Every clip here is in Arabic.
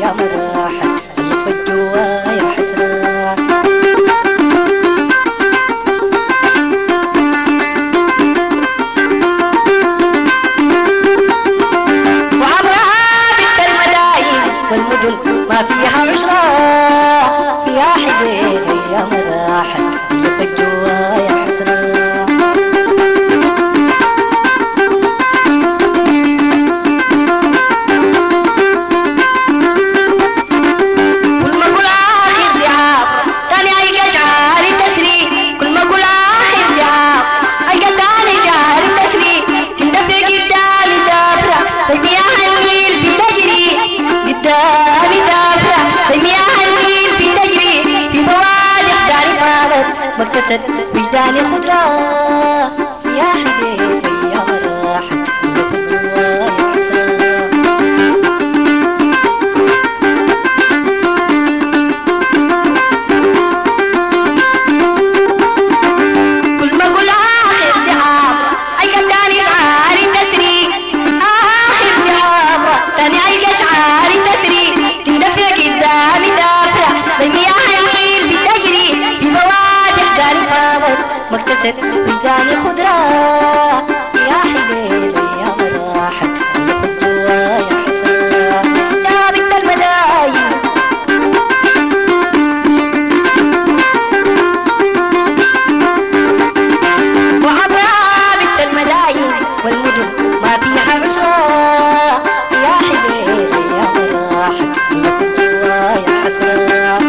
ايام راحت اللي في جوايا حسرة. وعمرها بنت المداين والمدن ما فيها عشرة يا حبيبي ايام راحت اللي في جوايا حسرة. مكتسد وجداني خضرة يا حبيبي يا راحت اللي في جوايا حسرة. كل ما اقول اخر دعابة القى تاني شعاري تسري، اخر دعابة تاني القى شعاري تسري، تندفع قدامي دافرة زي مياه النيل بتجري في بوادي حزاني فاضت مكتسد وجداني خضرة يا حبيبي يا راحت اللي في جوايا حسرة. يا بنت المداين وعبرها بنت المداين والمدن ما فيها عشرة يا حبيبي يا راحت اللي في جوايا حسرة.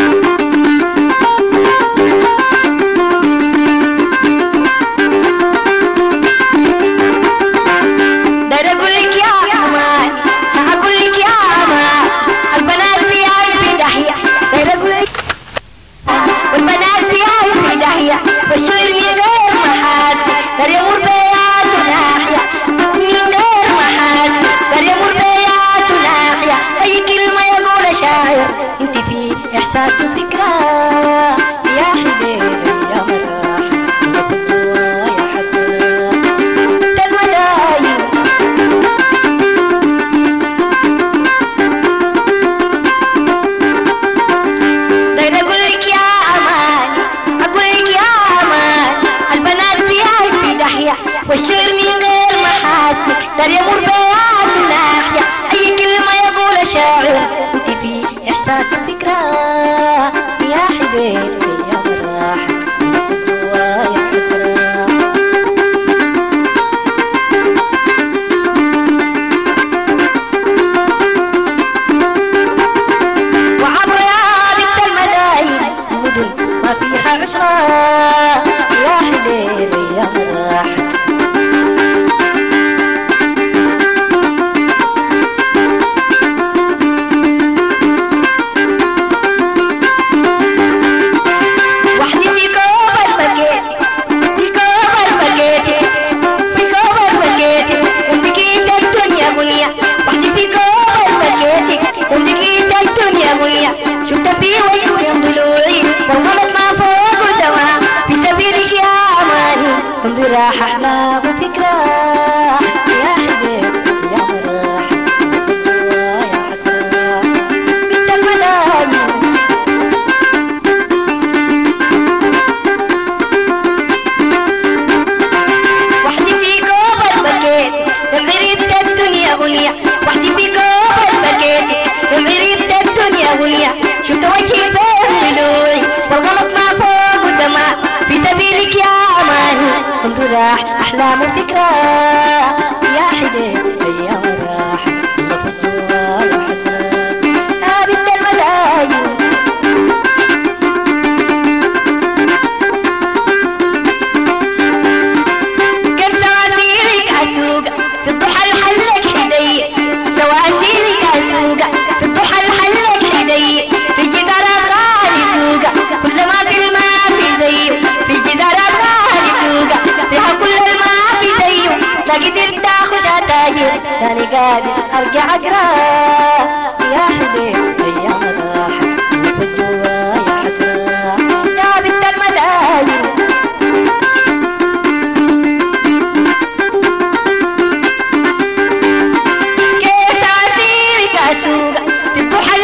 والشغل من غير محاسن دار يمر بيات ناحية من غير محاسن دار يمر بيات ناحية أي كلمة يقول شاعر انت في إحساس وفكرة يا حبيبي يا مراحة اللي في جوايا حسرة. انت المداين داير أقول لك يا أماني أقول لك يا والشعر من غير محاسنك دار يمر بيات ناحية أي كلمة يقول شاعر انت في إحساس وفكرة يا حبيبي يا مراحة اللي في جوايا حسرة. وعبر يا بنت المداين المدن ما فيها عشرة يا حبيبي يا مراحة. شفت في وجهي ضلوعي والغلط ما فوق الدواء في سبيلك يا أماني امضي راح أحلام وفكرة يا حبيبي يا مراحة اللي في جوايا حسرة. بنت المداين وحدي في كوب البكيت غريبة الدنيا غنية وحدي في كوب البكيت غريبة الدنيا غنية شفت وجهي بين ضلوعي والغلط ما فوق الدماء في سبيلك يا أماني امضي راح أحلام وفكرة يا حبيبي يا راحة اللي في جوايا حسرة. يا بنت المداين كيف سواسيرك عسوقة في الضحى الحلك هدي سواسيرك عسوقة في الضحى الحلك هدي في الجزارات غالي سوقة كل ما في الماء في زيه في الجزارات غالي سوقة فيها كل الماء في زيه لا قدرت اخش اتاجر لاني قادر ارجع اقرا يا حبيبي يا مراحة اللي في جوايا حسرة. يا بنت المداين كيف سواسيرك عسوقة في الضحى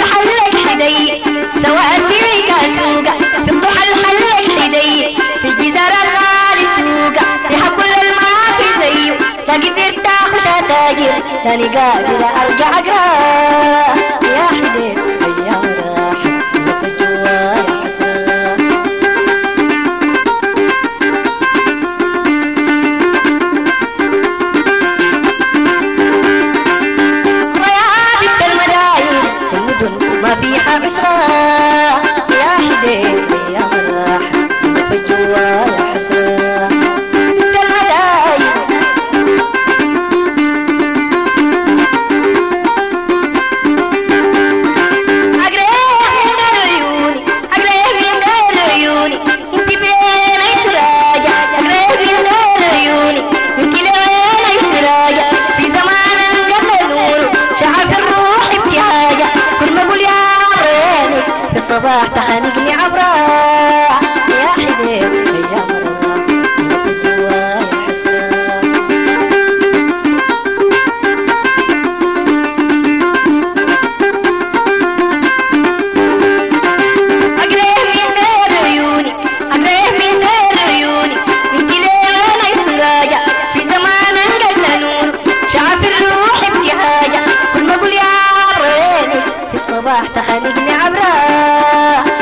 تاني قادر ارجع اقرا يا حدين ايام راحت لك جوايا حسرة ويا بنت المداين المدن ما فيها عشرة يا حدين ايام راحت لك جوايا حسرة الصباح تخانقني عبرة يا حبيب يا مرة لك جوايا حسرة أقرب من دار عيوني أقرب من دار عيوني من كلام يسراجع في زمان انقل نور شعب الروح ابتهاجة كل ما اقول يا عبريني في الصباح تخانقني عبرة